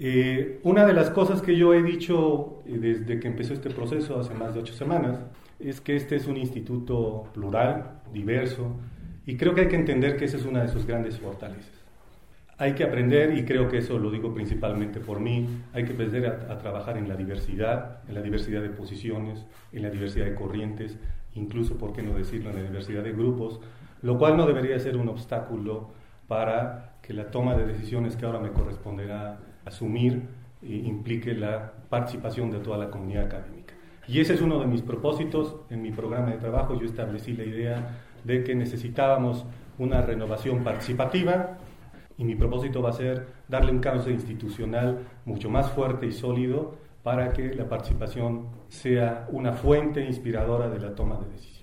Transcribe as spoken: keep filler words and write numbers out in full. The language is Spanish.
Eh, una de las cosas que yo he dicho eh, desde que empezó este proceso hace más de ocho semanas es que este es un instituto plural, diverso, y creo que hay que entender que esa es una de sus grandes fortalezas. Hay que aprender, y creo que eso lo digo principalmente por mí, hay que aprender a, a trabajar en la diversidad, en la diversidad de posiciones, en la diversidad de corrientes, incluso, por qué no decirlo, en la diversidad de grupos, lo cual no debería ser un obstáculo para que la toma de decisiones que ahora me corresponderá asumir eh, implique la participación de toda la comunidad académica. Y ese es uno de mis propósitos. En mi programa de trabajo yo establecí la idea de que necesitábamos una renovación participativa, y mi propósito va a ser darle un cauce institucional mucho más fuerte y sólido para que la participación sea una fuente inspiradora de la toma de decisiones.